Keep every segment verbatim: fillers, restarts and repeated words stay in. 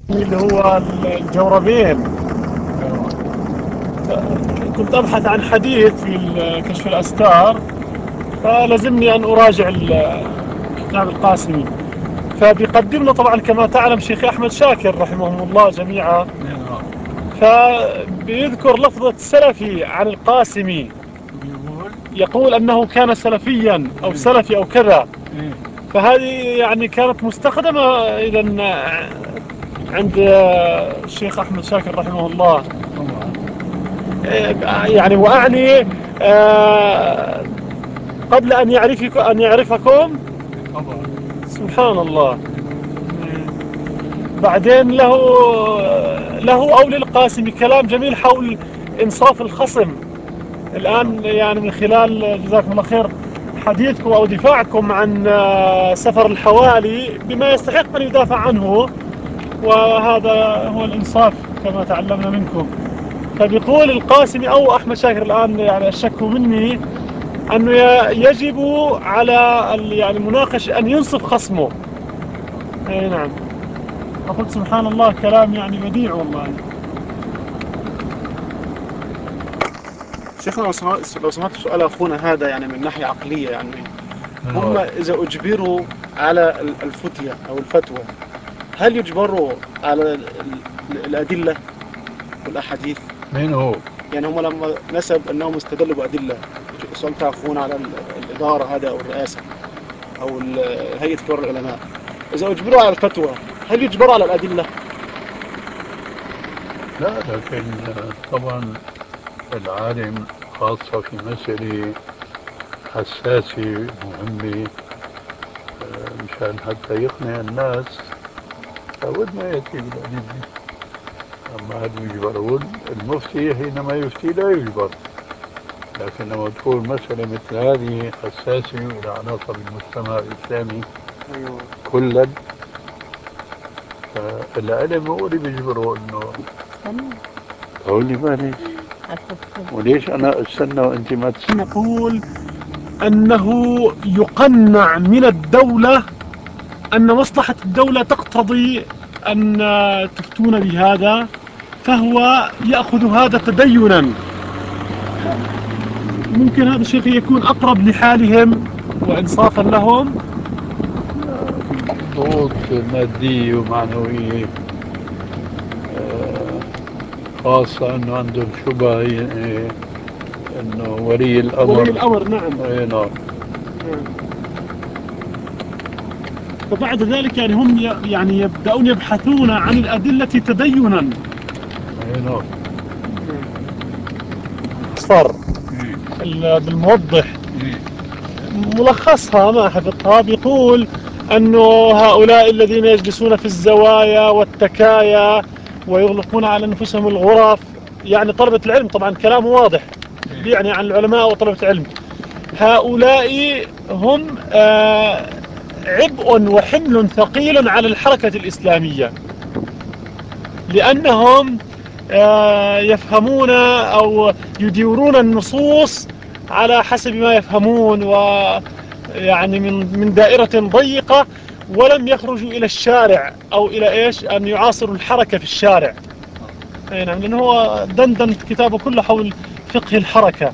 اللي هو الجوربين. كنت أبحث عن حديث في كشف الأستار، فلزمني أن أراجع كتاب القاسمي. فبيقدمنا طبعا كما تعلم شيخ أحمد شاكر رحمهم الله جميعا، فبيذكر لفظة سلفي عن القاسمي، يقول أنه كان سلفيا أو سلفي أو كذا. فهذه يعني كانت مستخدمة إذا عند الشيخ أحمد شاكر رحمه الله. يعني وأعني آه، قبل أن يعرفك أن يعرفكم. سبحان الله. بعدين له له أو للقاسم كلام جميل حول إنصاف الخصم. الآن يعني من خلال جزاكم الله خير حديثكم أو دفاعكم عن سفر الحوالي بما يستحق أن يدافع عنه، وهذا هو الإنصاف كما تعلمنا منكم. فبيقول القاسمي أو أحمد شاكر الآن يعني الشك مني أنه يجب على يعني المناقش أن ينصف خصمه. أي نعم. فقلت سبحان الله كلام يعني بديع والله. شيخنا لو سمحت سؤال أخونا هذا يعني من ناحية عقلية، يعني هم إذا أجبروا على الفتية أو الفتوى هل يجبروا على الأدلة والأحاديث؟ مين هو؟ يعني هم لما نسب أنهم استدلوا بأدلة، سألت أخونا على الإدارة هذا أو الرئاسة أو هيئة كبار العلماء، إذا أجبروا على الفتوى هل يجبروا على الأدلة؟ لا، لكن طبعا العالم خاصة في مسألة حساسة مهمة مشان حتى يقنع الناس لابد ما يأتي بالأدلة. أما هل يجبرون؟ المفتي حينما يفتي لا يجبر، لكن لما تكون مسألة مثل هذه حساسة وإلى علاقة بالمجتمع الإسلامي كلا، فالعلم هو اللي بيجبره إنه هولي بالي. وليش أنا أستنى وأنت ما تستنى؟ نقول أنه يقنع من الدولة أن مصلحة الدولة تقتضي أن تفتون بهذا، فهو يأخذ هذا تدينا. ممكن هذا الشيء يكون أقرب لحالهم وإنصافا لهم. ضغوط مادية ومعنوية، خاصة أنه عندهم شبهة أنه ولي الأمر ولي الأمر نعم. أي نعم. فبعد ذلك يعني هم يعني يبدأون يبحثون عن الأدلة تدينا. أي نعم. صار بالموضح ملخصها ما حفظتها، بيقول أنه هؤلاء الذين يجلسون في الزوايا والتكايا ويغلقون على أنفسهم الغرف، يعني طلبة العلم، طبعا كلام واضح يعني عن العلماء وطلبة العلم، هؤلاء هم آه عبء وحمل ثقيل على الحركة الإسلامية، لأنهم آه يفهمون أو يديرون النصوص على حسب ما يفهمون، ويعني من من دائرة ضيقة، ولم يخرجوا إلى الشارع أو إلى إيش أن يعاصروا الحركة في الشارع. أي نعم، لأنه هو دندن كتابه كله حول فقه الحركة.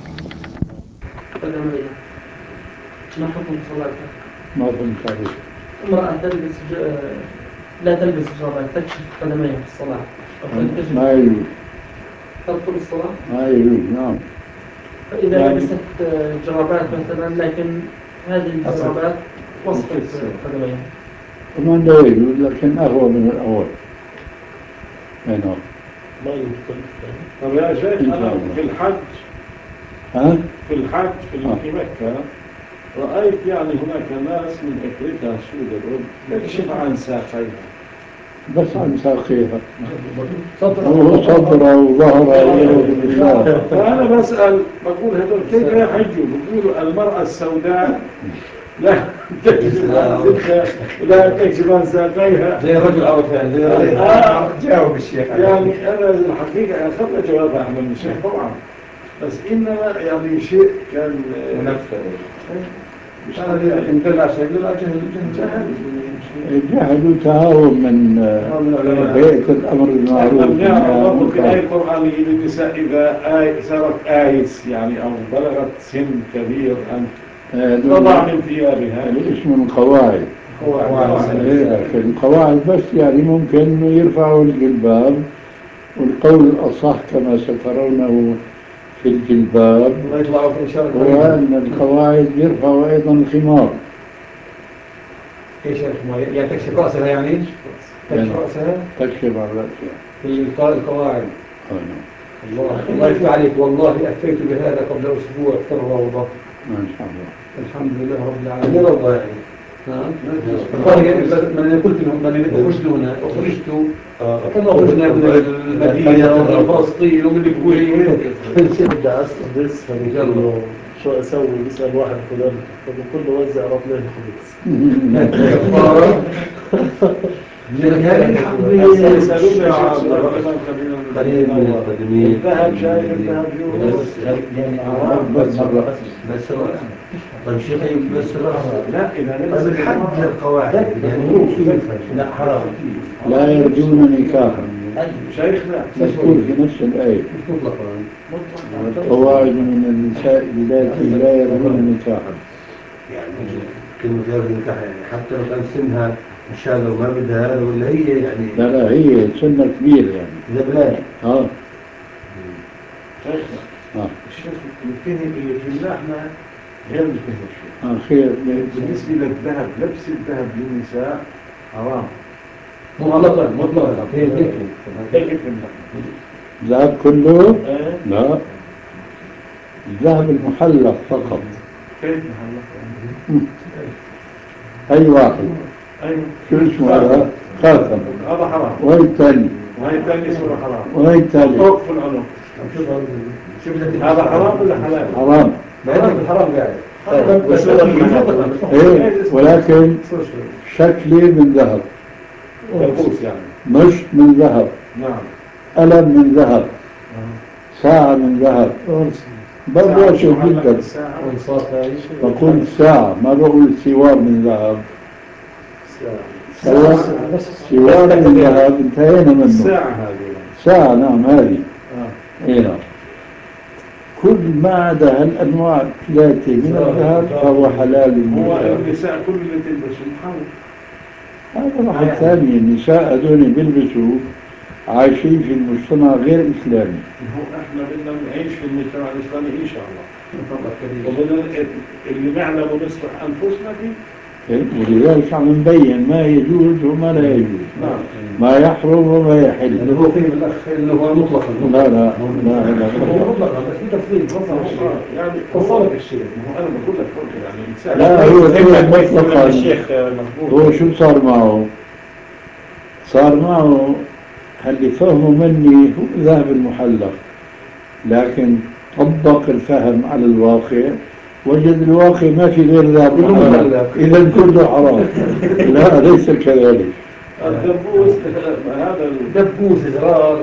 ما حكم صلاتها؟ ما فهمت عليك. امرأة تلبس ج... لا تلبس جرابات، تكشف قدميها في الصلاة. ما يجوز. تدخل الصلاة؟ ما يجوز نعم. فإذا يعني لبست جرابات مثلا، لكن هذه الجرابات وسط قدميها. كمان لا يجوز، لكن أهوى من الأول. أي نعم. ما يمكن. طب يا شيخ أنا في الحج ها؟ في الحج في, آه. في مكة رأيت يعني هناك ناس من أفريقيا السوداء تكشف عن ساقيها، بس عن ساقيها، وصدره وظهره بالله. فأنا بسأل بقول هذول كيف يحجوا؟ بقولوا المرأة السوداء لا تكشف عن زدها ولا تكشف عن ساقيها زي الرجل عرفها زي الرجل آه. جاوب الشيخ. يعني أنا الحقيقة أخذت جوابها من الشيخ طبعا، بس إنما يعني شيء كان منفذ. أنا إن دل على شيء لا جهل جهل الجهل وتهاون من هيئة الأمر المعروف نعم في آية قرآنية للنساء إذا آية صارت آيس يعني أو بلغت سن كبير أن تضع من ثيابها الاسم القواعد. القواعد بس يعني ممكن يرفعوا الجلباب، والقول الأصح كما سترونه في الجلباب هو أن القواعد يرفعوا أيضا الخمار. ايش يعني تكشف رأسها يعني؟ تكشف رأسها؟ تكشف عن رأسها في القواعد. الله الله يفتح عليك، والله أتيت بهذا قبل أسبوع في الروضة. ما شاء الله. الحمد لله رب العالمين. مو روضة يعني. نعم. من قلت لهم من أخرجت هنا أخرجت كما أخرجنا من المدينة ومن فلسطين ومن الكويت. بدي أصدس فبيقول له شو أسوي؟ بيسأل واحد فلان فبقول له وزع رطلين خبز. يسألون قليل من القدمين. الذهب شايف الذهب يونس بس بس طيب شيخ بس لا إذا طيب الحد للقواعد يعني مو كيف لا حرام لا يرجون نكاحا. شيخنا مذكور في نفس الآية القواعد من النساء اللاتي لا يرجون نكاحا. يعني كلمة غير نكاح يعني حتى لو كان سنها إن شاء الله ما بدها هذا ولا هي يعني لا لا هي سنة كبيرة يعني إذا بلاد اه شيخنا اه الشيخ الفهم اللي فهمناه غير الفهم الشيخ. اه خير. بالنسبة للذهب لبس الذهب للنساء حرام مطلقا مطلقا هي هيك هيك فهمنا. الذهب كله؟ لا الذهب المحلق فقط. كيف محلق؟ أي واحد. أيوة. شو اسمه هذا؟ خاتم. هذا حرام. وهي الثاني. وهي الثاني اسمه حرام. وهي الثالث. فوق في العنق. هذا حرام ولا حلال؟ حرام. ما يدخل الحرام قاعد. بس إيه ولكن شكلي من ذهب. دبوس يعني. مش من ذهب. نعم. قلم من ذهب. ساعة من ذهب. برضه شيء جدا. بقول ساعة ما بقول سوار من ذهب. سوار سوار من ذهب انتهينا منه. الساعة هذه. ساعة نعم هذه. آه. ايه نعم. كل ما عدا هالأنواع الثلاثة من الذهب فهو حلال. هو النساء كل اللي تلبسوا محرم. هذا واحد ثاني. النساء هذول بيلبسوا عايشين في المجتمع غير إسلامي. هو احنا بدنا نعيش في المجتمع الإسلامي إن شاء الله. وبدنا اللي نعلم ونصلح أنفسنا فيه. ولذلك عم نبين ما يجوز وما لا يجوز. نعم. ما يحرم وما يحل. اللي هو فيه الأخ اللي هو مطلقا. لا لا لا لا هو مطلقا بس في تفصيل وصل الشيء. يعني وصلك الشيء. هو أنا بقول لك يعني لا هو مطلقا. الشيخ هو شو صار معه؟ صار معه اللي فهمه مني هو الذهب المحلق، لكن طبق الفهم على الواقع وجد الواقع ما في غير ذهب محلق، إذا كله حرام. لا ليس كذلك. الدبوس هذا دبوس زرار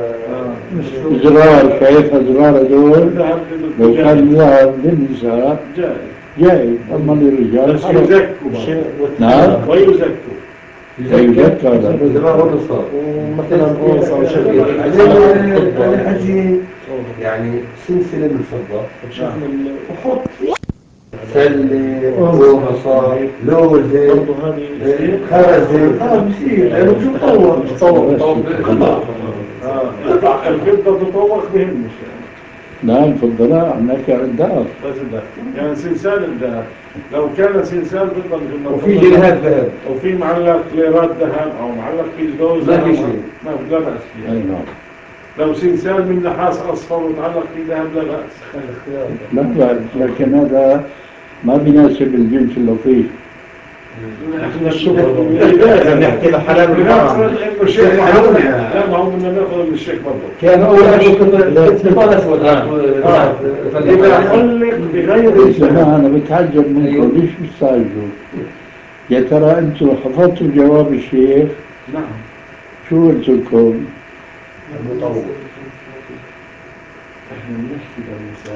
زرار كيف زرار هذول لو كان ذهب للنساء جائز، أما للرجال بس يزكوا. نعم ويزكوا يزكى هذا زرار ونصار ومثلا أوصى وشغل الحجي يعني سلسلة من الفضة وحط سلة ومصار لوزة خرزة خلاص بصير لأنه شو تطور تطور تطور اه الفضة تطور بهمش لا الفضة لا هناك الذهب بس الذهب يعني سلسال الذهب لو كان سلسال فضة مثل وفي جنيهات ذهب وفي معلق ليرات ذهب أو معلق في جوز ما في شيء ما لا بأس فيه. أي نعم. لو سلسال من نحاس أصفر وتعلق في ذهب لا بأس. لا بأس، لكن هذا ما بيناسب الجنس اللطيف. احنا الشغل نحكي له حلال وحرام انه الشيخ محمود لا ما هو بدنا ناخذ من الشيخ برضه كان اول قطان اسود اذا علق بغير الجماعه انا بتعجب منكم ليش بتستعجلوا؟ يا ترى انتم حفظتوا جواب الشيخ؟ نعم. شو قلت لكم؟ المطور احنا بنحكي للنساء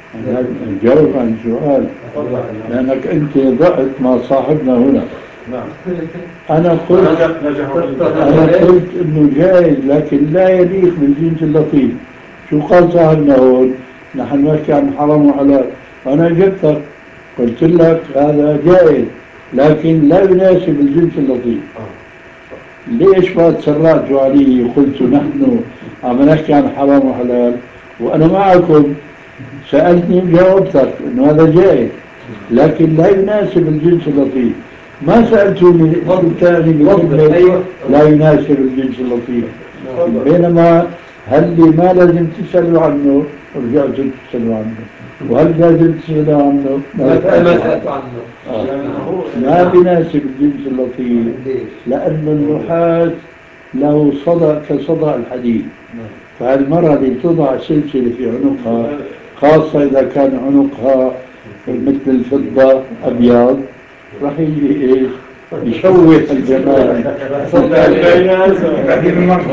أنا نجاوب عن سؤال لأنك أنت ضعت مع صاحبنا هنا. نعم. أنا قلت أنا قلت إنه جائز لكن لا يليق بالجنس اللطيف. شو قال صاحبنا هون؟ نحن نحكي عن حرام وحلال. أنا جبتك قلت لك هذا جائز لكن لا يناسب الجنس اللطيف. ليش ما تسرعتوا علي قلتوا نحن عم نحكي عن حرام وحلال وأنا معكم سألتني وجاوبتك إنه هذا جائز لكن لا يناسب الجنس اللطيف. ما سألتوني بالتالي بكلمة أيوة لا يناسب الجنس اللطيف بينما هل لي ما لازم تسألوا عنه رجعتوا تسألوا عنه وهل لازم تسألوا عنه ما سألتوا عنه. آه. ما بيناسب الجنس اللطيف لأن النحاس له صدى كصدى الحديد. فالمرأة اللي توضع سلسلة في عنقها خاصة إذا كان عنقها مثل الفضة أبيض راح يجي إيش يشوه الجمال. صدق يا أزرق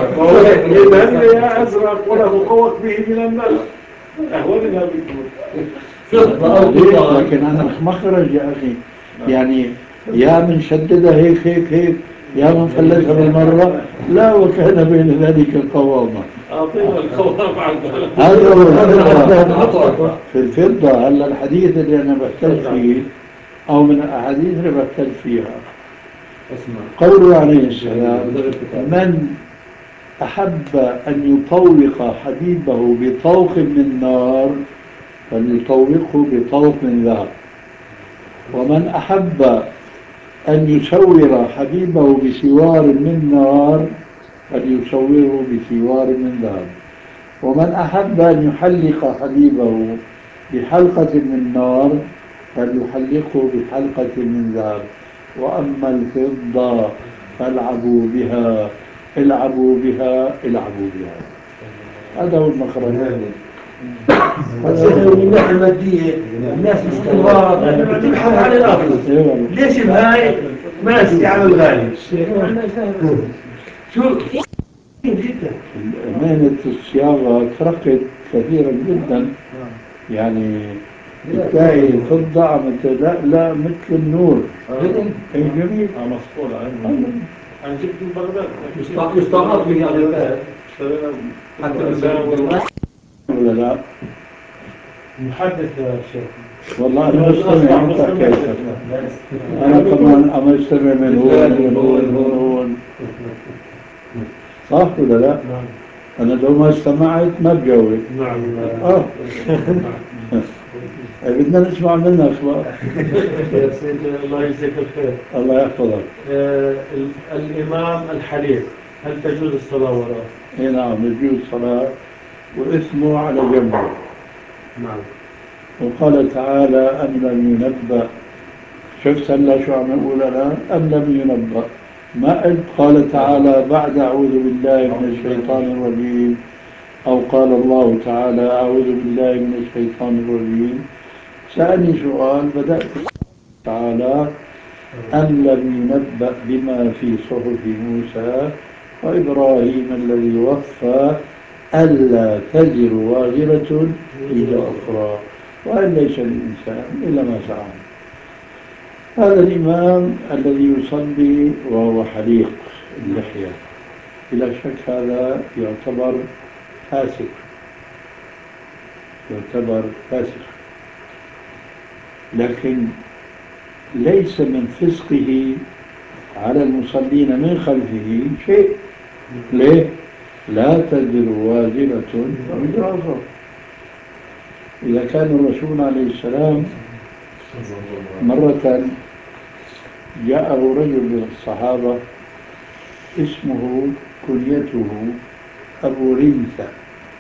يا أزرق وله قوة به من النار أهوننا بكم. لكن أنا مخرج يا أخي يعني يا من شددها هيك هيك هيك يا من فلتها بالمرة لا وكان بين ذلك قواما. أعطينا القوام هذا هو في الفضة. هلا الحديث اللي أنا بحتج فيه أو من الأحاديث اللي بحتج فيها قوله عليه السلام من أحب أن يطوق حبيبه بطوق من نار فليطوقه بطوق من ذهب ومن أحب أن يسور حبيبه بسوار من نار فليسوره بسوار من ذهب ومن أحب أن يحلق حبيبه بحلقة من نار فليحلقه بحلقة من ذهب وأما الفضة فالعبوا بها العبوا بها العبوا بها. هذا هو المخرج. هذا من الناحية المادية الناس باستمرار تبحث عن الأرخص. ليش بهاي ماسك على الغالي؟ شو جدا مهنة الصياغة ترقت كثيرا جدا يعني بتلاقي فضة عم لا لا مثل النور. اي جميل. اه مصقولة. أنا جبت من بغداد. يستعمل في هذا حتى ولا لا؟ محدث يا شيخ. والله أنا مستمع أنت كيف أنا كمان أما أستمع من هون من هون من هون صح ولا لا؟ نعم. أنا لو ما استمعت ما بجاوب. نعم. آه بدنا نسمع منك بقى. يا سيدي الله يجزيك الخير. الله يحفظك. آه الإمام الحليف هل تجوز الصلاة وراءه؟ اي نعم يجوز الصلاة واسمه على جنبه. نعم. وقال تعالى أم لم ينبأ شفت هلا شو عم نقول أنا أم لم ينبأ ما قلت قال تعالى بعد أعوذ بالله من الشيطان الرجيم أو قال الله تعالى أعوذ بالله من الشيطان الرجيم. سألني سؤال بدأت تعالى أم لم ينبأ بما في صحف موسى وإبراهيم الذي وفى ألا تزر وازرة وزر أخرى وأن ليس الإنسان إلا ما سعى. هذا الإمام الذي يصلي وهو حليق اللحية بلا شك هذا يعتبر فاسق يعتبر فاسق لكن ليس من فسقه على المصلين من خلفه شيء. ليه؟ لا تزر وازرة وزر أخرى. إذا كان الرسول عليه السلام مرة جاءه رجل من الصحابة اسمه كنيته أبو رنثة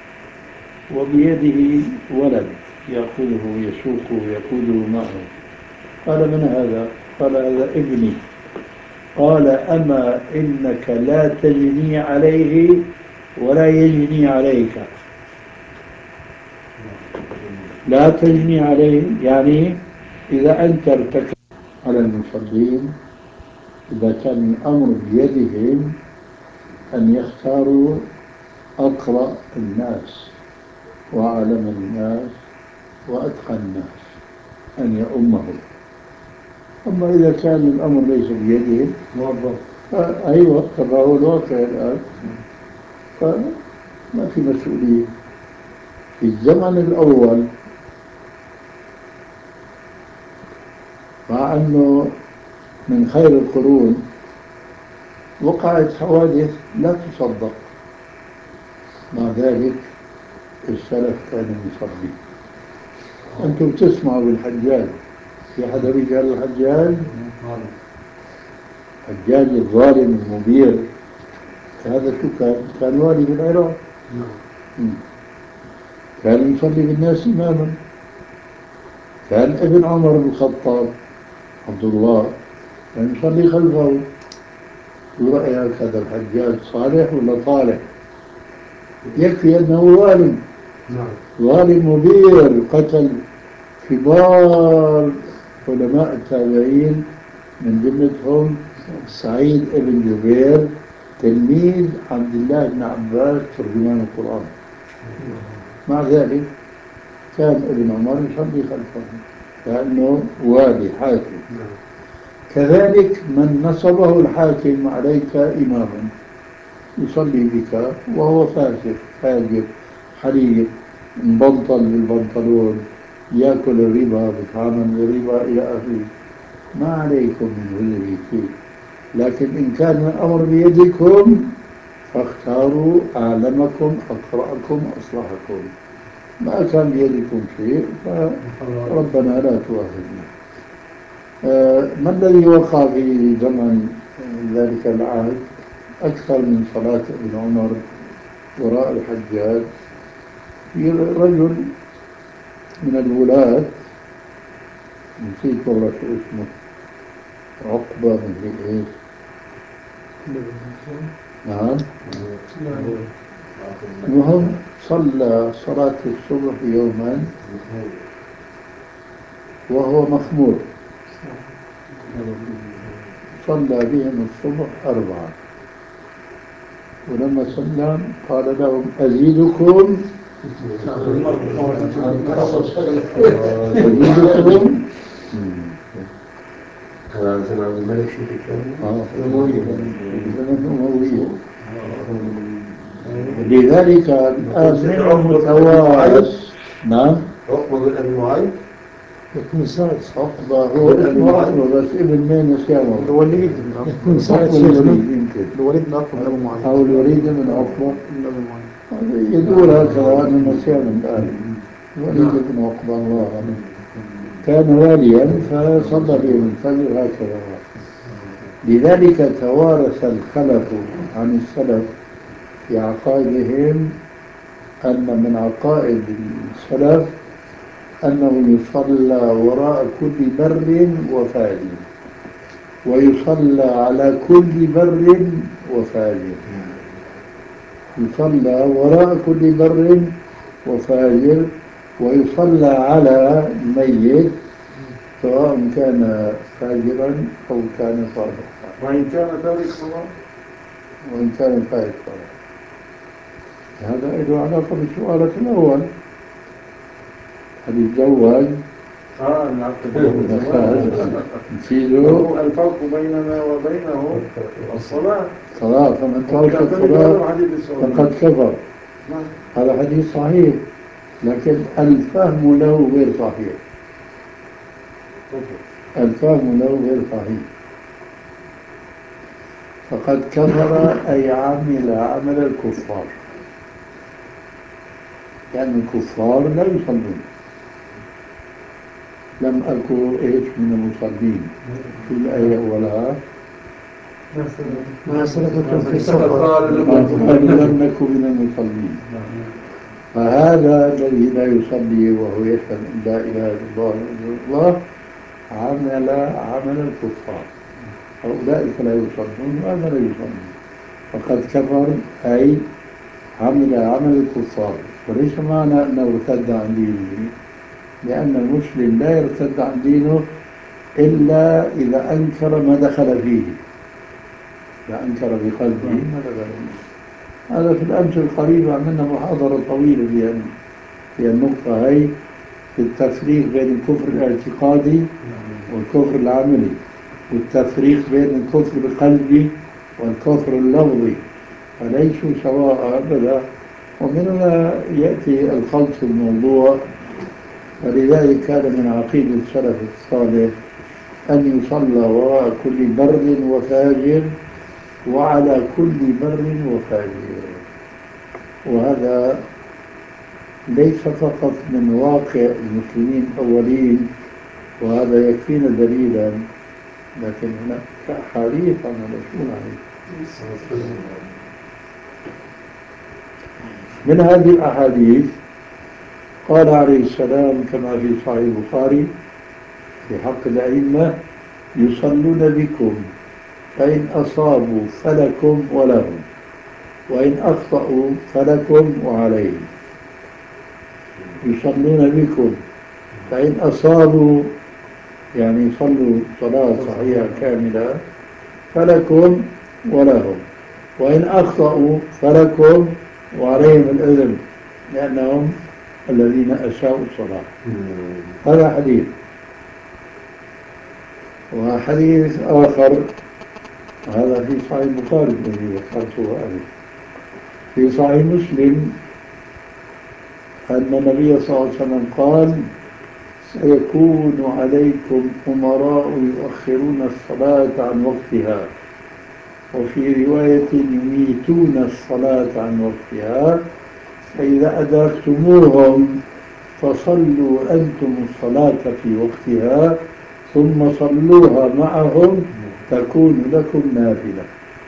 وبيده ولد يأخذه يسوقه يقوده معه. قال من هذا؟ قال هذا ابني. قال أما إنك لا تجني عليه ولا يجني عليك. لا تجني عليه يعني إذا أنت ارتكبت على المصلين إذا كان الأمر بيدهم أن يختاروا أقرأ الناس وأعلم الناس وأتقى الناس أن يؤمه. أما إذا كان الأمر ليس بيده أيوة كما هو الواقع الآن، فما في مسؤولية. في الزمن الأول مع أنه من خير القرون وقعت حوادث لا تصدق، مع ذلك السلف كان يصلي. أنتم تسمعوا بالحجاج، في حدا رجال الحجاج؟ حجاج الظالم المبير، هذا شو كان؟ كان والي بالعراق، كان يصلي بالناس إماما. كان ابن عمر بن الخطاب عبد الله كان يصلي خلفه. شو رأيك هذا الحجاج صالح ولا طالح؟ يكفي أنه ظالم، ظالم مبير، قتل كبار علماء التابعين، من جملتهم سعيد بن جبير تلميذ عبد الله بن عباس ترجمان القرآن. مع ذلك كان ابن عمر يصلي خلفه لأنه والي حاكم. كذلك من نصبه الحاكم عليك إماما يصلي بك وهو فاسق فاجر حريق مبنطل بالبنطلون، يأكل الربا، بيتعامل بالربا إلى آخره، ما عليكم من وزره شيء. لكن إن كان الأمر بيدكم فاختاروا أعلمكم أقرأكم أصلحكم. ما كان بيدكم شيء فربنا لا تؤاخذنا. آه ما الذي وقع في زمن ذلك العهد؟ أكثر من صلاة ابن عمر وراء الحجاج. في رجل من الولاة نسيت والله شو اسمه، عقبة من ايش؟ نعم. المهم صلى صلاة الصبح يوما وهو مخمور، صلى بهم الصبح أربعة، ولما سلم قال لهم أزيدكم أزيدكم هذا زمن عبد الملك شيخ آه الأموية. لذلك الآن منهم متوارث. نعم. عقبة بن أبي معيط يكون سعد عقبة هو ابن عقبة بس ابن مين نسيانه؟ الوليد يكون سعد يمكن الوليد بن عقبة بن أبي معيط أو الوليد من عقبة بن أبي معيط يقول هكذا، أنا نسيان الآن. الوليد بن عقبة الله أعلم كان واليا فصلى بهم الفجر هكذا. لذلك توارث الخلف عن السلف في عقائدهم أن من عقائد السلف أنه يصلى وراء كل بر وفاجر، ويصلى على كل بر وفاجر. يصلى وراء كل بر وفاجر، ويصلى على الميت سواء كان فاجرا أو كان صالحا، وإن كان تارك صلاة وإن كان فاجر صالحا. هذا له علاقة بسؤالك الأول، هل يتزوج؟ آه العقد نسيله الفرق بيننا وبينه الصلاة. صلاة، فمن ترك الصلاة فقد كفر. هذا حديث صحيح، لكن الفهم له غير صحيح. الفهم له غير صحيح. فقد كفر أي عمل عمل الكفار، لأن الكفار لا يصلون. لم أكن إيش من المصلين. شو الآية أولها؟ ما سلككم في سقر لم نكن من المصلين. فهذا الذي لا يصلي وهو يشهد أن لا إله إلا الله وأن الله عمل عمل الكفار. أولئك لا يصلون وهذا لا يصلي، فقد كفر أي عمل عمل الكفار. وليس معنى أنه ارتد عن دينه، لأن المسلم لا يرتد عن دينه إلا إذا أنكر ما دخل فيه، إذا أنكر بقلبه ما دخل فيه. هذا في الأمس القريب عملنا محاضرة طويلة في في النقطة هي، في التفريق بين الكفر الاعتقادي والكفر العملي، والتفريق بين الكفر القلبي والكفر اللفظي، فليسوا سواء أبدا. ومن هنا يأتي الخلط في الموضوع. ولذلك كان من عقيدة السلف الصالح أن يصلى وراء كل بر وفاجر وعلى كل بر وفاجر. وهذا ليس فقط من واقع المسلمين الأولين، وهذا يكفينا دليلا، لكن هناك أحاديث عن الرسول عليه من هذه الأحاديث قال عليه السلام كما في صحيح البخاري في حق الأئمة: يصلون بكم فإن أصابوا فلكم ولهم، وإن أخطأوا فلكم وعليهم. يصلون بكم فإن أصابوا يعني صلوا صلاة صحيحة كاملة فلكم ولهم، وإن أخطأوا فلكم وعليهم الإذن لأنهم الذين أساءوا الصلاة. هذا حديث. وحديث آخر هذا في صحيح البخاري الذي ذكرته هذه. في صحيح مسلم أن النبي صلى الله عليه وسلم قال: سيكون عليكم أمراء يؤخرون الصلاة عن وقتها، وفي رواية يميتون الصلاة عن وقتها، فإذا أدركتموهم فصلوا أنتم الصلاة في وقتها ثم صلوها معهم تكون لكم نافلة.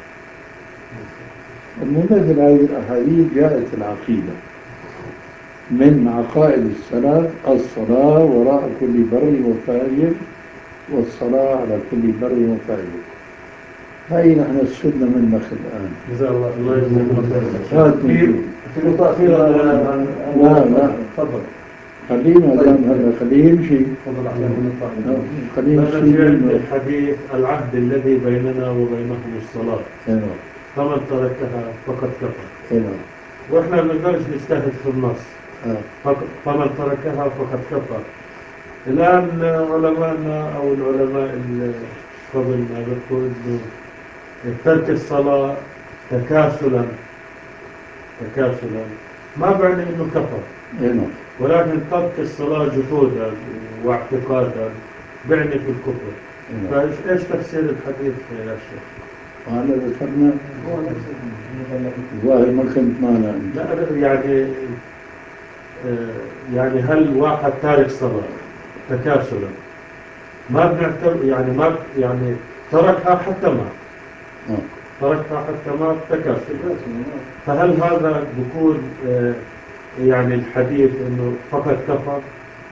المنزل هذه الأحاديث جاءت العقيدة من عقائد السلف: الصلاة وراء كل بر وفاجر، والصلاة على كل بر وفاجر. هاي نحن السنة من نخل الآن. جزاه الله الله يجزاك خير. في نقطة أخيرة. لا لا تفضل. خلينا دام هلا خليه يمشي. تفضل أحسن نقطة. خليه يمشي. نرجع لحديث العهد الذي بيننا وبينهم الصلاة. نعم. فمن تركها فقد كفر. نعم. وإحنا ما نقدرش نجتهد في النص. آه. فمن تركها فقد كفر. الآن علماءنا أو العلماء اللي قبلنا ذكروا إنه ترك الصلاة تكاسلا تكاسلا ما بعني إنه كفر، نعم. ولكن ترك الصلاة جحودا واعتقادا بعني في الكفر. فإيش إيش تفسير الحديث يا شيخ؟ أنا ذكرنا والله ما كنت معنا. لا يعني يعني هل واحد تارك صلاة تكاسلا ما بنعتبر يعني ما يعني تركها حتى ما تركها حتى ما تكاسلا، فهل هذا بيكون يعني الحديث انه فقط كفر؟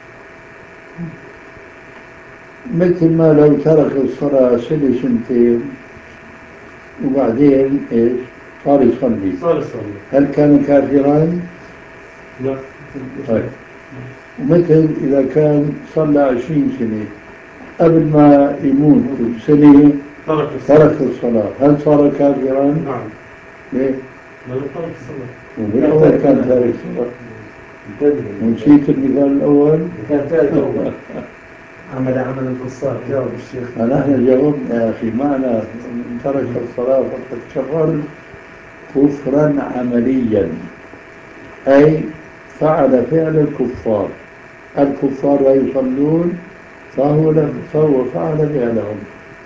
مثل ما لو ترك الصلاة سنة سنتين وبعدين ايش صار يصلي، صار يصلي، هل كان كافرا؟ لا. طيب. ومثل إذا كان صلى عشرين سنة قبل ما يموت سنة ترك الصلاة. ترك الصلاة هل صار كافرا؟ نعم. ليه؟ لأنه ترك الصلاة. وبالأول كان تارك الصلاة. ونسيت المثال الأول؟ كان تارك أول عمل عمل الكفار. جاوب الشيخ. نحن جاوبنا يا أخي معنى ترك الصلاة فقد كفر كفرا عمليا، أي فعل فعل الكفار. الكفار لا يصلون فهو فهو فعل فعلهم.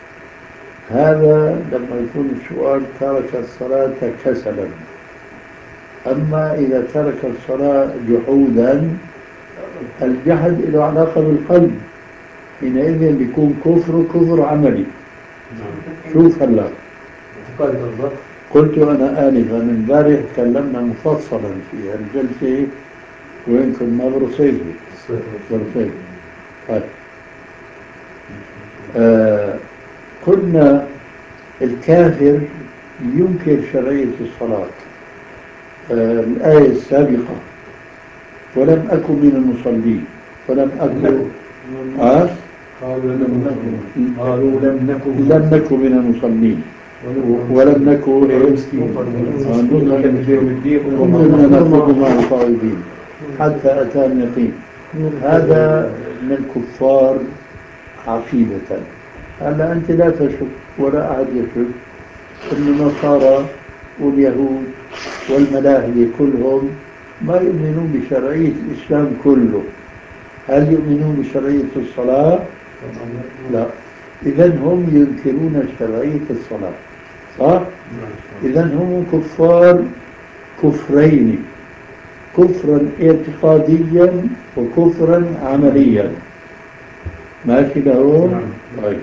هذا لما يكون السؤال ترك الصلاة كسلا. أما إذا ترك الصلاة جحودا، الجحد له علاقة بالقلب، حينئذ بيكون كفر كفر عملي. شوف هلا قلت أنا آنفا امبارح تكلمنا مفصلا في الجلسة وين كنا برصيفي برصيفي. طيب. آه قلنا الكافر ينكر شرعية الصلاة. آه الآية السابقة: ولم أكن من المصلين ولم أكن آه قالوا لم نكن قالوا لم نكن لم نكن من المصلين ولم نكن كنا نخرج مع القائدين حتى أتانا اليقين. هذا من الكفار عقيدة. هلا أنت لا تشك ولا أحد يشك أن النصارى واليهود والملاحدة كلهم ما يؤمنون بشرعية الإسلام كله. هل يؤمنون بشرعية الصلاة؟ لا. إذن هم ينكرون شرعية الصلاة، صح؟ إذن هم كفار كفرين، كفرا اعتقاديا وكفرا عمليا. ماشي لهم؟ طيب.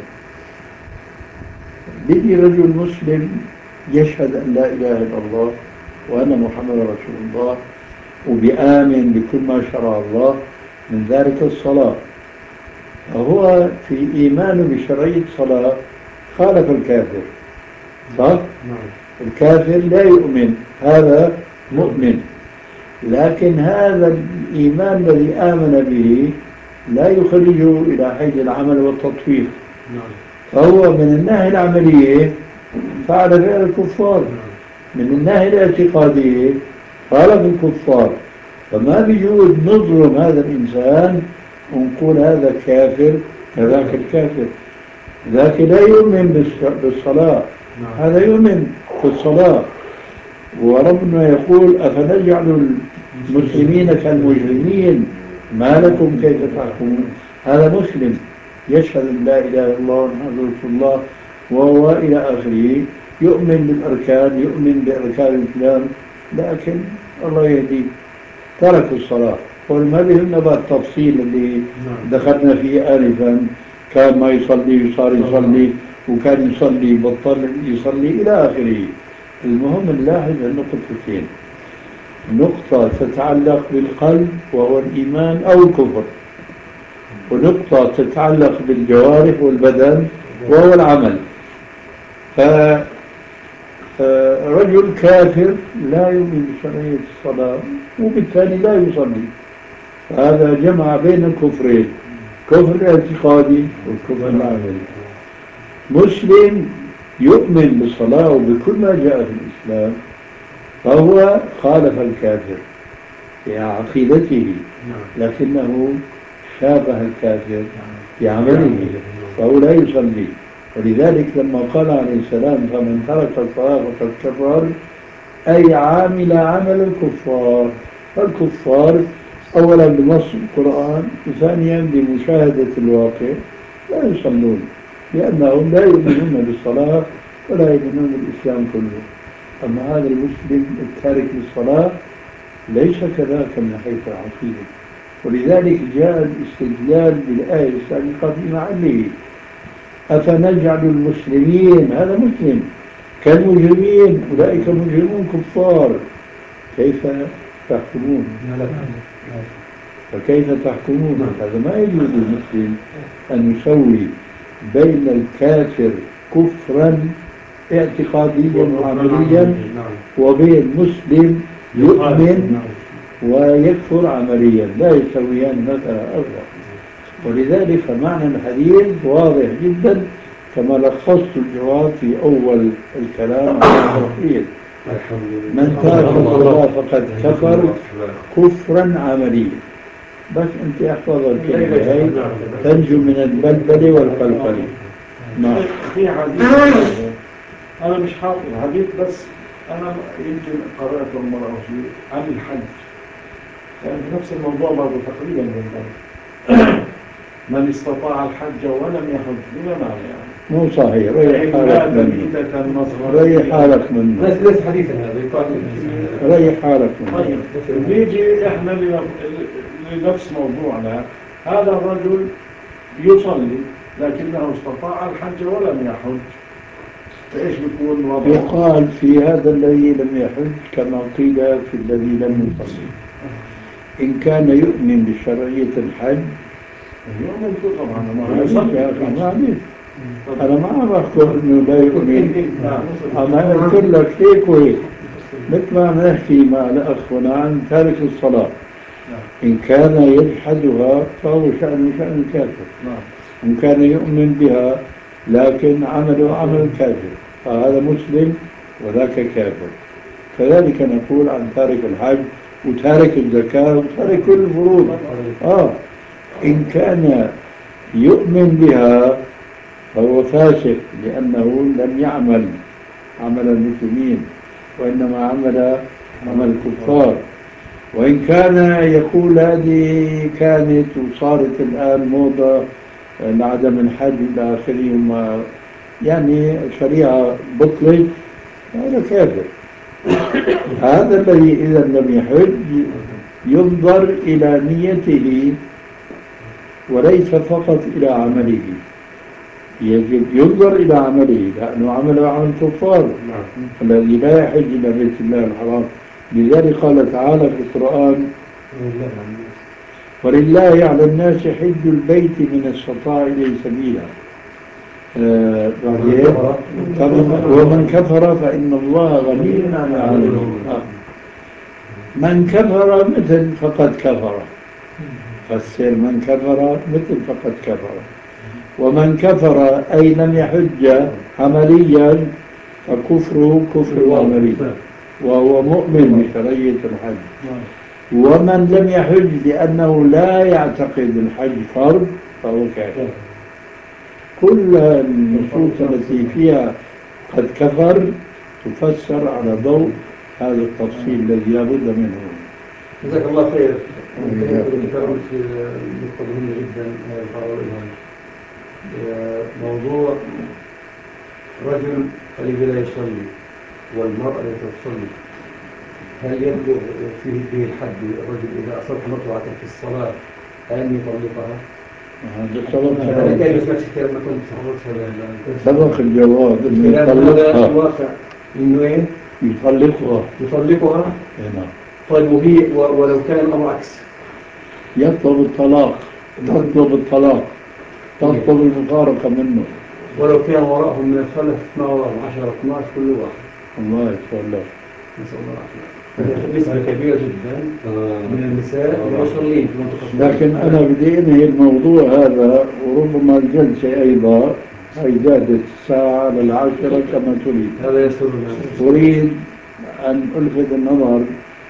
بيجي رجل مسلم يشهد أن لا إله إلا الله وأن محمد رسول الله وبيآمن بكل ما شرع الله، من ذلك الصلاة، فهو في إيمانه بشرعية الصلاة خالف الكافر، صح؟ الكافر لا يؤمن، هذا مؤمن، لكن هذا الإيمان الذي آمن به لا يخرجه إلى حيز العمل والتطبيق، فهو من الناحية العملية فعل فعل الكفار، من الناحية الاعتقادية خالف الكفار. فما بيجوز نظلم هذا الإنسان ونقول هذا كافر كذاك الكافر. ذاك لا يؤمن بالصلاة، هذا يؤمن بالصلاة. وربنا يقول أفنجعل المسلمين كالمجرمين ما لكم كيف تحكمون. هذا مسلم يشهد أن لا إله إلا الله محمد رسول الله وهو إلى آخره، يؤمن بالأركان، يؤمن بأركان الإسلام، لكن الله يهديه ترك الصلاة. وما بهمنا بقى التفصيل اللي دخلنا فيه آنفا، كان ما يصلي وصار يصلي، وكان يصلي بطل يصلي إلى آخره. المهم نلاحظ النقطتين: نقطة تتعلق بالقلب وهو الإيمان أو الكفر، ونقطة تتعلق بالجوارح والبدن وهو العمل. فرجل كافر لا يؤمن بشرعية الصلاة وبالتالي لا يصلي، هذا جمع بين الكفرين، كفر اعتقادي والكفر العملي. مسلم يؤمن بالصلاة وبكل ما جاء في الإسلام، فهو خالف الكافر في عقيدته، لكنه شابه الكافر في عمله، فهو لا يصلي. ولذلك لما قال عليه السلام فمن ترك الصلاة فقد كفر، أي عامل عمل الكفار. فالكفار أولا بنص القرآن، وثانيا بمشاهدة الواقع لا يصلون، لأنهم لا يؤمنون بالصلاة ولا يؤمنون بالإسلام كله. أما هذا المسلم التارك للصلاة ليس كذلك من حيث العقيدة. ولذلك جاء الاستدلال بالآية السابقة في محله: أفنجعل المسلمين، هذا مسلم، كالمجرمين، أولئك مجرمون كفار، كيف تحكمون؟ فكيف تحكمون؟ هذا ما يجوز للمسلم أن يسوي بين الكافر كفرا اعتقاديا وعمليا وبين مسلم يؤمن ويكفر عمليا، لا يسويان مثلا أبدا. ولذلك معنى الحديث واضح جدا كما لخصت الجواب في أول الكلام عن التوحيد: من ترك الصلاة فقد كفر كفرا عمليا. بس أنت احفظ الكلمة هاي تنجو من البلبل والقلقل. نعم. في حديث أنا مش حافظ الحديث، بس أنا يمكن قرأته مرة عن الحج، يعني نفس الموضوع برضه تقريبا من من استطاع الحج ولم يحج بلا معنى، يعني مو صحيح. ريح حالك منه، ريح حالك منه، ليس حديثا هذا، ريح حالك منه. طيب نيجي احنا لنفس موضوعنا. هذا الرجل يصلي لكنه استطاع الحج ولم يحج، فايش بيكون وضعه؟ يقال في هذا الذي لم يحج كما قيل في الذي لم يصلي: إن كان يؤمن بشرعية الحج يؤمن طبعا، ما يصلي يا أخي، معلش أنا ما عم أحكي إنه لا يؤمن، أنا قلت لك هيك وهيك، مثل ما نحكي مع الأخ هنا عن تارك الصلاة، إن كان يجحدها فهو شأن شأن الكافر، إن كان يؤمن بها لكن عمله عمل الكافر فهذا مسلم وذاك كافر. كذلك نقول عن تارك الحج وتارك الزكاة وتارك كل الفروض. آه إن كان يؤمن بها فهو فاسق لأنه لم يعمل عمل المسلمين وإنما عمل عمل الكفار. وإن كان يقول هذه كانت وصارت الآن موضة لعدم الحج إلى آخره، يعني شريعة بطلت، هذا كافر. هذا الذي إذا لم يحج ينظر إلى نيته وليس فقط إلى عمله. يجب ينظر إلى عمله لأنه عمل عمل كفار الذي لا يحج إلى بيت الله الحرام. لذلك قال تعالى في القرآن: ولله على الناس حج البيت من استطاع إليه سبيلا. آه ومن كفر فإن الله غني عن العالمين. من كفر مثل فقد كفر، فسر من كفر مثل فقد كفر. ومن كفر أي لم يحج عمليا فكفره كفر عملي وهو مؤمن بشرعية الحج. ومن لم يحج لأنه لا يعتقد الحج فرض فهو كافر. كل النصوص التي فيها قد كفر تفسر على ضوء هذا التفصيل الذي لا بد منه. جزاك الله خير. ذكرت نقطة مهمة جدا موضوع رجل الذي لا يصلي والمرأة التي تصلي، هل يبلغ فيه به الحد الرجل إذا أصبح مطلعة في الصلاة أن يطلقها؟ أنا كان سمعت الكلام ما كنت سبق الجواب إنه يطلقها. الواقع إنه إيه؟ يطلقها يطلقها. نعم. طيب وهي ولو كان الأمر عكس؟ يطلب الطلاق، تطلب الطلاق، تطلب المفارقة منه. ولو كان وراءهم من الخلف ما وراءهم عشرة اثناشر كل واحد. الله يتولى. نسأل الله العافية. نسبة كبيرة جدا من النساء لا يصلين في منطقة. لكن أنا بدي أنهي الموضوع هذا، وربما الجلسة أيضا هي زادت الساعة على العاشرة كما تريد. هذا يسرنا. أريد أن ألفت النظر،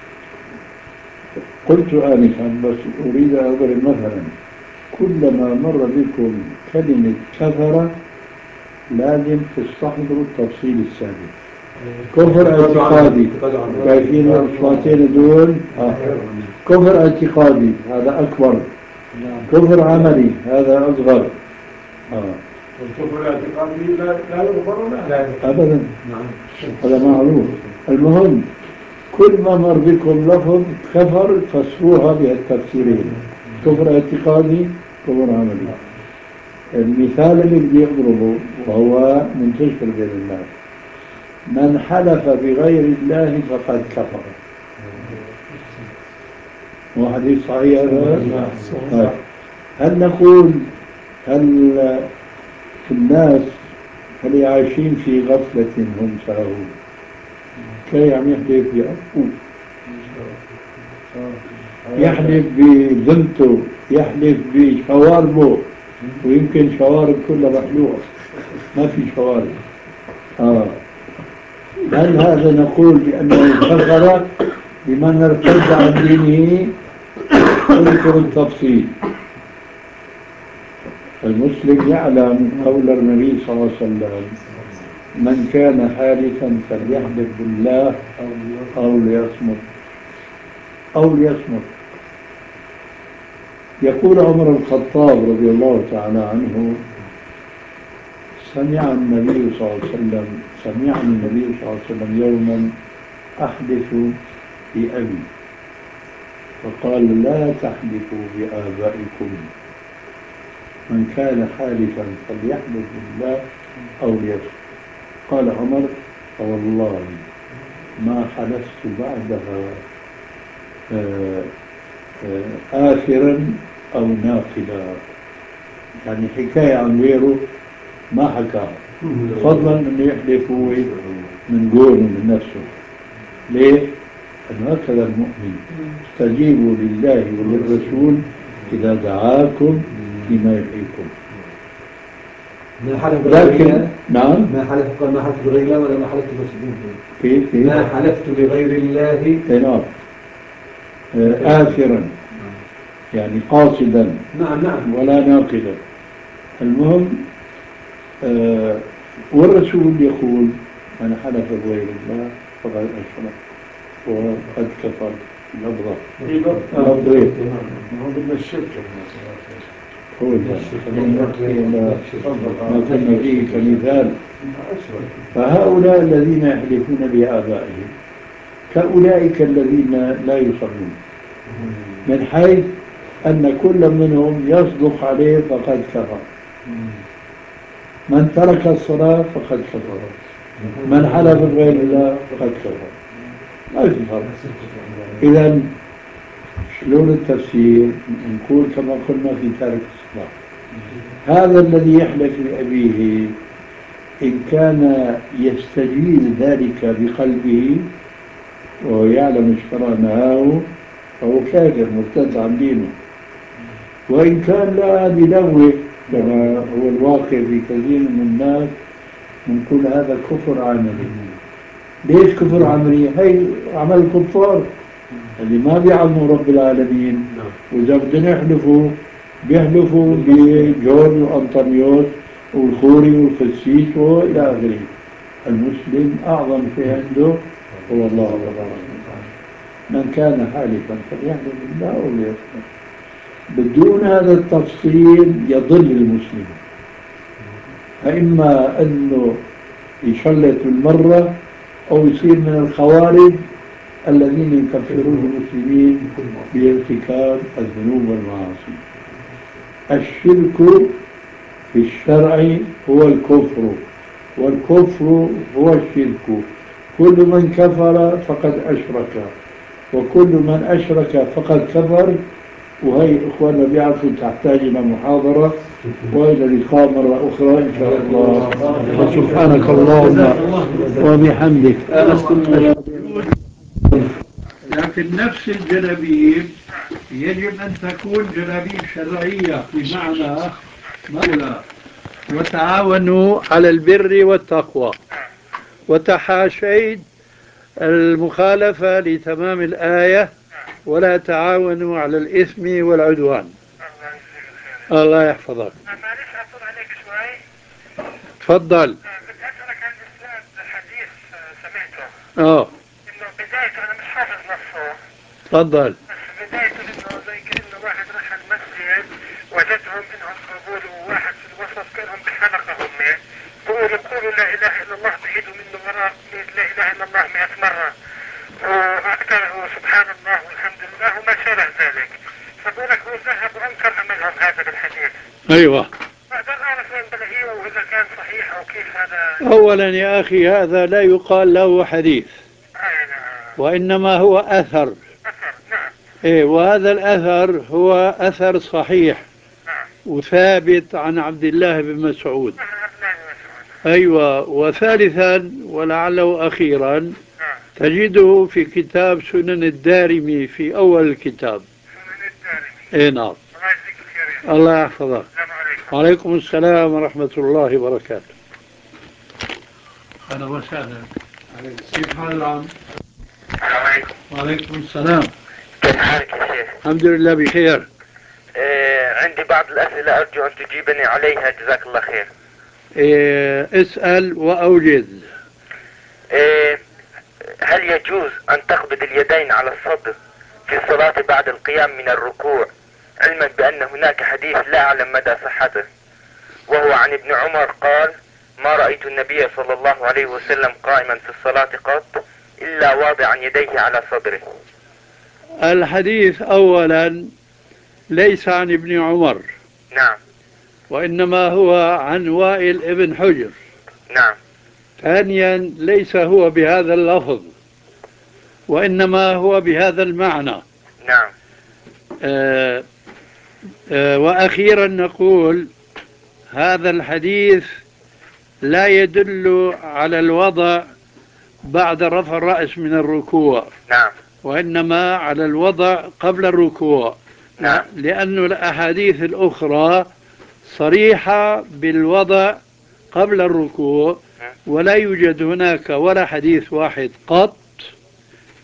قلت آنفا بس أريد أن أضرب مثلا: كلما مر بكم كلمة كفر لازم تستحضروا التفصيل السابق. كفر اعتقادي شايفين الصلاتين دول؟ آه. كفر اعتقادي هذا أكبر، كفر عملي هذا أصغر. آه. الكفر الاعتقادي لا لا يغفر ولا أبدا، هذا معروف. المهم كل ما مر بكم لفظ كفر فسروها بهالتفسيرين: كفر اعتقادي، كفر عملي. المثال اللي بدي أضربه وهو منتشر بين الناس: من حلف بغير الله فقد كفر. هو حديث صحيح هذا؟ هل نقول هل الناس هل عايشين في غفلة هم ساهون؟ كي عم يحلف بأبوه، يحلف ببنته، يحلف بشواربه، ويمكن شوارب كلها مخلوقة ما في شوارب. آه. هل هذا نقول بأنه كفر بمن ارتد عن دينه؟ اذكر التفصيل. المسلم يعلم قول النبي صلى الله عليه وسلم: من كان حالفا فليحلف بالله أو ليصمت أو ليصمت. يقول عمر الخطاب رضي الله تعالى عنه: سمع النبي صلى الله عليه وسلم سمعني النبي صلى الله عليه وسلم يوما أحدث بأبي فقال: لا تحلفوا بآبائكم، من كان حالفا فليحلف بالله أو ليصمت. قال عمر: فوالله ما حلفت بعدها آه آه آخرا أو ناقلا، يعني حكاية عن غيره ما حكاها، فضلا أنه يحلف هو من قوله من نفسه. ليه؟ أن هكذا المؤمن: استجيبوا لله وللرسول إذا دعاكم لما يحييكم. ما حلف لكن نعم ما حلفت ما حلفت بغير الله ولا ما حلفت بسجود. كيف ما حلفت بغير الله نعم آه، آثرا يعني قاصدا نعم نعم ولا ناقدا. المهم آه والرسول يقول من حلف بغير الله فقد أشرك وقد كفر. لفظة لفظين هو بدنا الشرك هو ده خلينا نحكي إلى ما كنا فيه كمثال. فهؤلاء الذين يحلفون بآبائهم كأولئك الذين لا يصلون، من حيث أن كل منهم يصدق عليه فقد كفر. من ترك الصلاة فقد كفر، من حلف بغير الله فقد كفر. ما في فرق. إذا شلون التفسير؟ نقول كما قلنا في تارك الصلاة، هذا الذي يحلف بأبيه إن كان يستجيز ذلك بقلبه وهو يعلم الشرع نهاه فهو كافر مرتد عن دينه، وإن كان لا بلوه كما هو الواقع في كثير من الناس نقول هذا كفر عملي. ليش كفر عملي؟ هي عمل الكفار اللي ما بيعلموا رب العالمين، وإذا بدهم يحلفوا بيحلفوا بجورج وأنطونيوس والخوري والخسيس وإلى آخره. المسلم أعظم شيء عنده هو الله تبارك وتعالى. من كان حالفا فليحلف بالله أو ليصمت. بدون هذا التفصيل يضل المسلم، فإما أنه يشلت بالمرة أو يصير من الخوارج الذين يكفرون المسلمين بارتكاب الذنوب والمعاصي. الشرك في الشرع هو الكفر، والكفر هو الشرك. كل من كفر فقد أشرك، وكل من أشرك فقد كفر. وهي إخواننا بيعرفوا تحتاج إلى محاضرة وإلى لقاء مرة أخرى إن شاء الله. وسبحانك اللهم وبحمدك. لكن نفس الجلابيب يجب أن تكون جلابيب شرعية بمعنى مولى وتعاونوا على البر والتقوى، وتحاشيت المخالفة لتمام الآية ولا تعاونوا على الإثم والعدوان. الله يحفظك. معلش أطول عليك شوي. تفضل. بدي أسألك عن إسناد حديث سمعته. اه إنه بدايته أنا مش حافظ نصه. تفضل. بس بدايته إنه زي كأنه واحد راح المسجد وجدهم إنهم بيقولوا واحد في الوسط كأنهم بحلقة هم بيقولوا قولوا لا إله إلا الله بعيدوا منه وراء لا إله إلا الله مئة مرة وأكثر سبحان الله والحمد لله وما شابه ذلك. فبقولك هو ذهب وأنكر عملهم هذا بالحديث. أيوة. أقدر أعرف وين بلاقيه وإذا كان صحيح أو كيف هذا؟ أولا يا أخي هذا لا يقال له حديث، وإنما هو أثر. أثر نعم. إيه، وهذا الأثر هو أثر صحيح نعم. وثابت عن عبد الله بن مسعود. نعم عبد الله بن مسعود. أيوة. وثالثا ولعله أخيرا نعم. تجده في كتاب سنن الدارمي في أول الكتاب. سنن الدارمي. إيه نعم. الله يجزيك خير. الله يحفظك. السلام عليكم. وعليكم السلام ورحمة الله وبركاته. أهلا وسهلا. كيف حال العام؟ السلام عليكم. وعليكم السلام. كيف حالك يا شيخ؟ الحمد لله بخير. آه عندي بعض الأسئلة أرجو أن تجيبني عليها جزاك الله خير. إيه اسأل وأوجز. آه هل يجوز أن تقبض اليدين على الصدر في الصلاة بعد القيام من الركوع، علما بأن هناك حديث لا أعلم مدى صحته وهو عن ابن عمر قال ما رأيت النبي صلى الله عليه وسلم قائما في الصلاة قط إلا واضعا يديه على صدره؟ الحديث أولا ليس عن ابن عمر. نعم. وإنما هو عن وائل ابن حجر. نعم. ثانيا ليس هو بهذا اللفظ، وإنما هو بهذا المعنى. نعم. آه آه وأخيرا نقول هذا الحديث لا يدل على الوضع بعد رفع الرأس من الركوع. نعم. وإنما على الوضع قبل الركوع. نعم. لأن الأحاديث الأخرى صريحة بالوضع قبل الركوع، ولا يوجد هناك ولا حديث واحد قط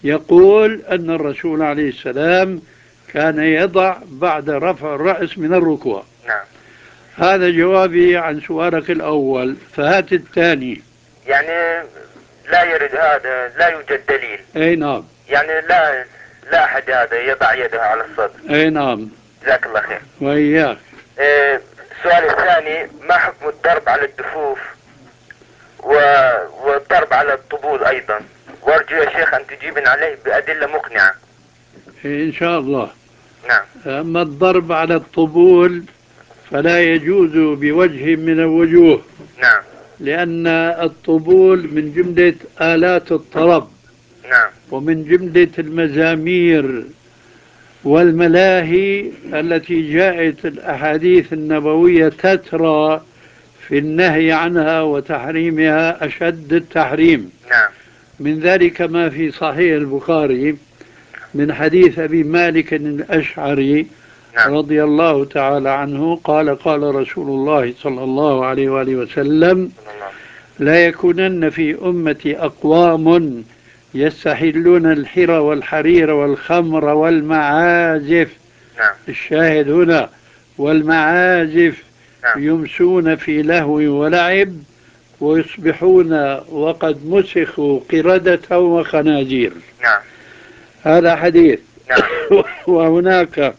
يقول أن الرسول عليه السلام كان يضع بعد رفع الرأس من الركوع. نعم. هذا جوابي عن سؤالك الأول، فهات الثاني. يعني لا يرد هذا، لا يوجد دليل. أي نعم. يعني لا لا أحد هذا يضع يده على الصدر. أي نعم. جزاك الله خير. وإياك. إيه، السؤال الثاني: ما حكم الضرب على الدفوف و... والضرب على الطبول أيضا؟ وأرجو يا شيخ أن تجيبن عليه بأدلة مقنعة. إن شاء الله. نعم. أما الضرب على الطبول فلا يجوز بوجه من الوجوه. نعم. لأن الطبول من جملة آلات الطرب. نعم. ومن جملة المزامير والملاهي التي جاءت الأحاديث النبوية تترى في النهي عنها وتحريمها أشد التحريم. نعم. من ذلك ما في صحيح البخاري من حديث أبي مالك الأشعري نعم. رضي الله تعالى عنه قال قال رسول الله صلى الله عليه وآله وسلم: لا يكونن في أمتي أقوام يستحلون الحر والحرير والخمر والمعازف. نعم. الشاهد هنا والمعازف. نعم. يمسون في لهو ولعب ويصبحون وقد مسخوا قردة وخنازير. نعم. هذا حديث. نعم. وهناك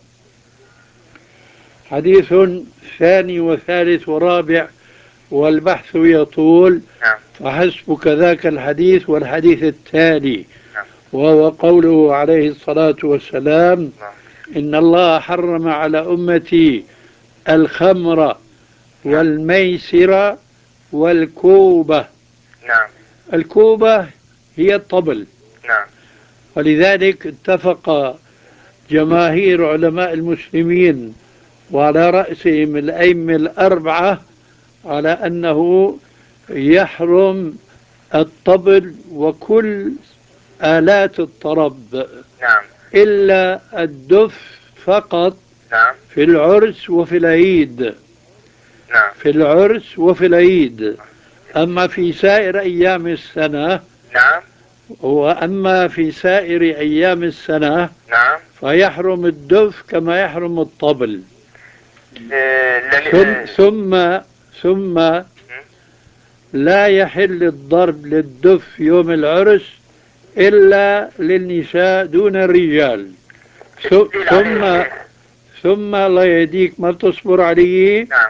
حديث ثاني وثالث ورابع والبحث يطول. نعم. فحسبك ذاك الحديث والحديث التالي. نعم. وهو قوله عليه الصلاة والسلام: نعم. إن الله حرم على أمتي الخمر والميسر والكوبة. نعم. الكوبة هي الطبل. نعم. ولذلك اتفق جماهير علماء المسلمين وعلى رأسهم الأئمة الأربعة على أنه يحرم الطبل وكل آلات الطرب. نعم. إلا الدف فقط. نعم. في العرس وفي العيد. نعم. في العرس وفي العيد. أما في سائر أيام السنة. نعم. وأما في سائر أيام السنة. نعم. فيحرم الدف كما يحرم الطبل. إيه ثم ثم ثم لا يحل الضرب للدف يوم العرس إلا للنساء دون الرجال. ثم ثم الله يهديك ما تصبر عليه. نعم.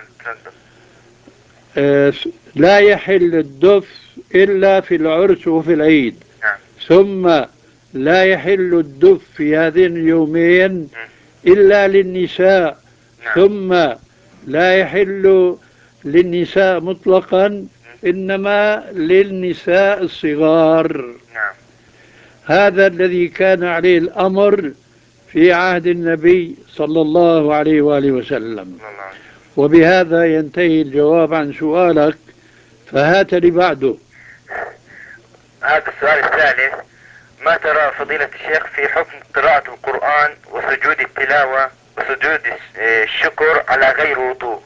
آه لا يحل الدف إلا في العرس وفي العيد. نعم. ثم لا يحل الدف في هذين اليومين إلا للنساء. نعم. ثم لا يحل للنساء مطلقا إنما للنساء الصغار. نعم. هذا الذي كان عليه الأمر في عهد النبي صلى الله عليه وآله وسلم. وبهذا ينتهي الجواب عن سؤالك، فهات لي بعده. هذا السؤال الثالث: ما ترى فضيلة الشيخ في حكم قراءة القرآن وسجود التلاوة وسجود الشكر على غير وضوء؟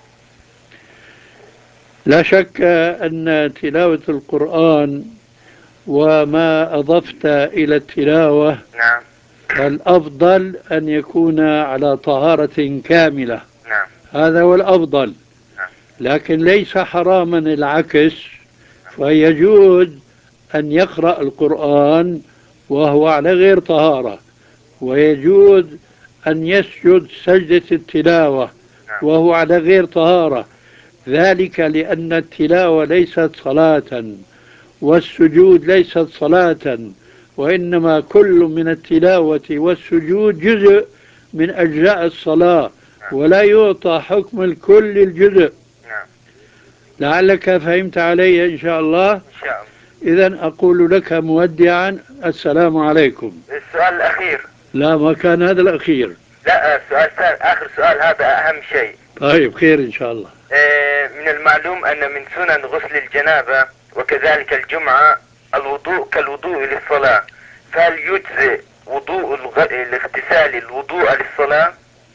لا شك أن تلاوة القرآن وما أضفت إلى التلاوة نعم. الأفضل أن يكون على طهارة كاملة. نعم. هذا هو الأفضل. نعم. لكن ليس حراما العكس، فيجوز أن يقرأ القرآن وهو على غير طهارة، ويجوز أن يسجد سجدة التلاوة وهو على غير طهارة. ذلك لأن التلاوة ليست صلاة والسجود ليست صلاة، وإنما كل من التلاوة والسجود جزء من أجزاء الصلاة، ولا يعطى حكم الكل الجزء. لعلك فهمت علي إن شاء الله. إن شاء الله. إذن أقول لك مودعا السلام عليكم. السؤال الأخير. لا، ما كان هذا الأخير. لا، السؤال آخر سؤال، هذا أهم شيء. طيب خير إن شاء الله. من المعلوم أن من سنن غسل الجنابة وكذلك الجمعة الوضوء كالوضوء للصلاة، فهل يجزئ وضوء الغ... الاغتسال الوضوء للصلاة؟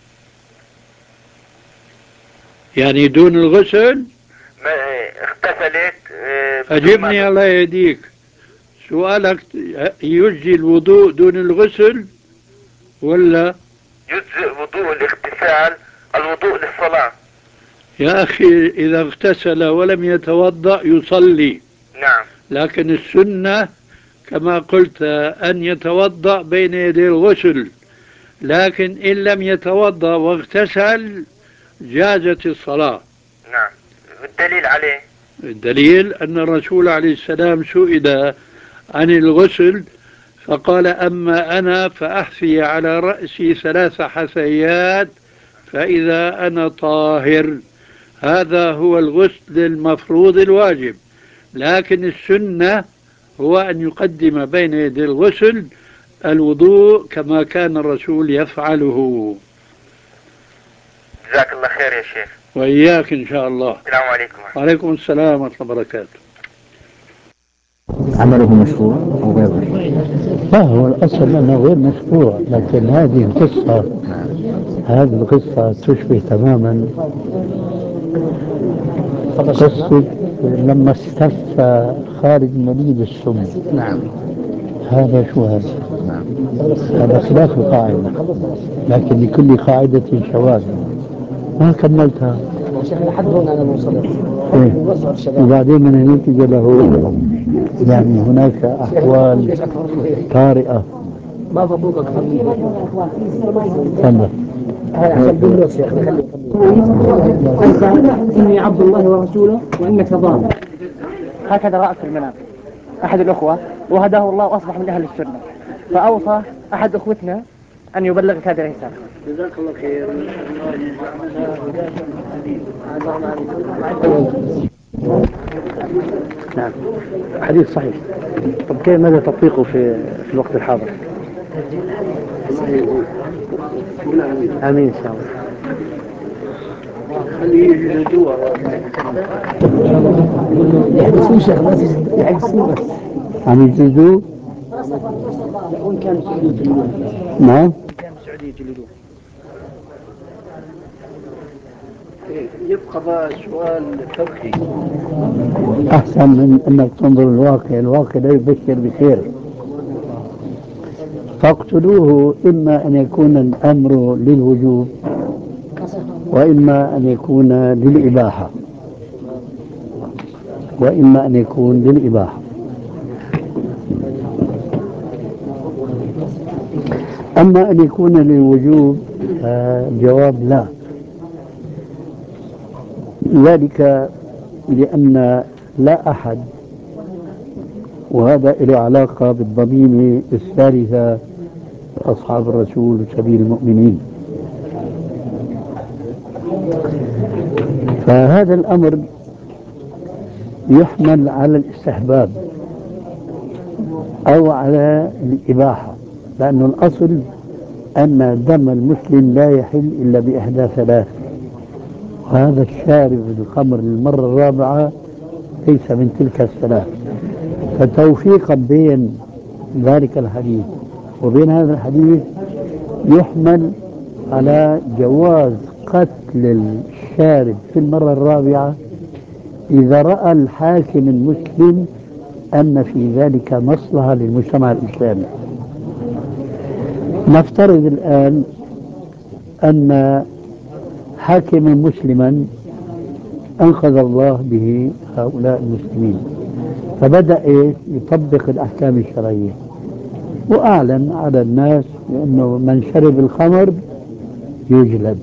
يعني دون الغسل؟ ما اغتسلت. أجبني الله يهديك. سؤالك يجزي الوضوء دون الغسل ولا؟ يجزئ وضوء الاغتسال الوضوء للصلاة. يا أخي إذا اغتسل ولم يتوضأ يصلي. نعم. لكن السنة كما قلت أن يتوضأ بين يدي الغسل، لكن إن لم يتوضأ واغتسل جازت الصلاة. نعم. والدليل عليه؟ الدليل أن الرسول عليه السلام سئل عن الغسل فقال أما أنا فأحثي على رأسي ثلاث حثيات فإذا أنا طاهر. هذا هو الغسل المفروض الواجب، لكن السنة هو أن يقدم بين يدي الغسل الوضوء كما كان الرسول يفعله. جزاك الله خير يا شيخ. وإياك إن شاء الله. السلام عليكم. وعليكم السلام ورحمة الله وبركاته. عمله مشروع أو غير مشروع؟ لا، هو الأصل أنه غير مشروع، لكن هذه القصة هذه القصة تشبه تماما قصة لما استف خالد بن الوليد السم. نعم. هذا شو هذا؟ نعم. هذا خلاف القاعدة، لكن لكل قاعدة شواذ. ما كملتها لحد هنا أنا وصلت. إيه؟ وبعدين من هناك له يعني هناك أحوال طارئة ما فوق أكثر من كمل. هذا بالنص يا أخي. أنت إني عبد الله ورسوله وإنك ضال. هكذا رأى في المنام أحد الأخوة وهداه الله وأصبح من أهل السنة، فأوصى أحد أخوتنا أن يبلغك هذه الرسالة. جزاك الله خير. نعم، حديث صحيح. طب كيف ماذا تطبيقه في في الوقت الحاضر؟ آمين إن شاء الله. خليه يجي الجوع يحبسون شيخ بس يحبسون بس عم يجلدوه؟ وإن كان سعودي يجلدوه. نعم. كان سعودي يجلدوه. يبقى بقى سؤال فقهي. أحسن من أنك تنظر الواقع، الواقع لا يبشر بخير. فاقتلوه إما أن يكون الأمر للوجوب وإما أن يكون للإباحة وإما أن يكون للإباحة. أما أن يكون للوجوب جواب لا، ذلك لأن لا أحد، وهذا له علاقة بالضميمة الثالثة أصحاب الرسول سبيل المؤمنين. فهذا الأمر يحمل على الاستحباب أو على الإباحة، لأن الأصل أن دم المسلم لا يحل إلا بإحدى ثلاث، وهذا الشارب الخمر للمرة الرابعة ليس من تلك الثلاث. فتوفيقا بين ذلك الحديث وبين هذا الحديث يحمل على جواز قتل الشارب في المرة الرابعة إذا رأى الحاكم المسلم أن في ذلك مصلحة للمجتمع الإسلامي. نفترض الآن أن حاكما مسلما أنقذ الله به هؤلاء المسلمين، فبدأ يطبق الأحكام الشرعية وأعلن على الناس بأنه من شرب الخمر يجلد.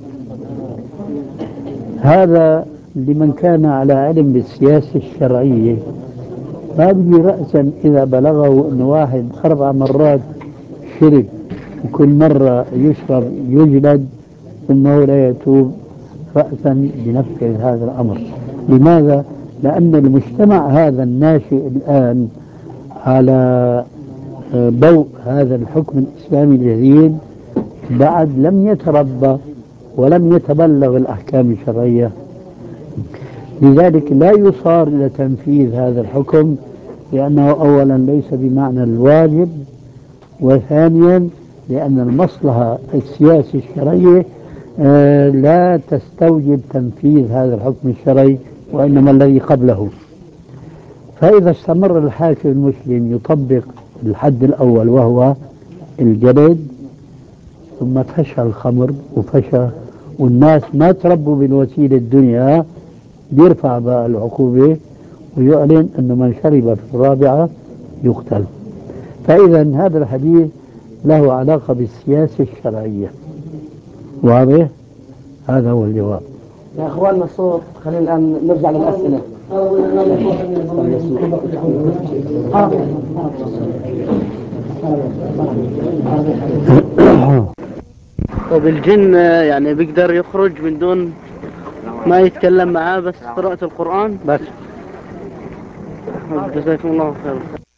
هذا لمن كان على علم بالسياسة الشرعية. ما بيجي رأسا إذا بلغه أن واحد أربع مرات شرب وكل مرة يشرب يجلد ثم هو لا يتوب رأسا بنفذ هذا الأمر. لماذا؟ لأن المجتمع هذا الناشئ الآن على ضوء هذا الحكم الإسلامي الجديد بعد لم يتربى ولم يتبلغ الأحكام الشرعية، لذلك لا يصار إلى تنفيذ هذا الحكم، لأنه أولا ليس بمعنى الواجب، وثانيا لأن المصلحة السياسية الشرعية لا تستوجب تنفيذ هذا الحكم الشرعي وإنما الذي قبله. فإذا استمر الحاكم المسلم يطبق الحد الأول وهو الجلد، ثم فشى الخمر وفشى والناس ما تربوا بالوسيلة الدنيا، بيرفع بقى العقوبة ويعلن أنه من شرب في الرابعة يقتل. فإذا هذا الحديث له علاقة بالسياسة الشرعية. واضح؟ هذا هو الجواب. يا اخواننا الصوت، خلينا الان نرجع للاسئله. طيب الجن يعني بيقدر يخرج من دون ما يتكلم معاه بس قراءة القرآن بس؟ جزاكم الله خير.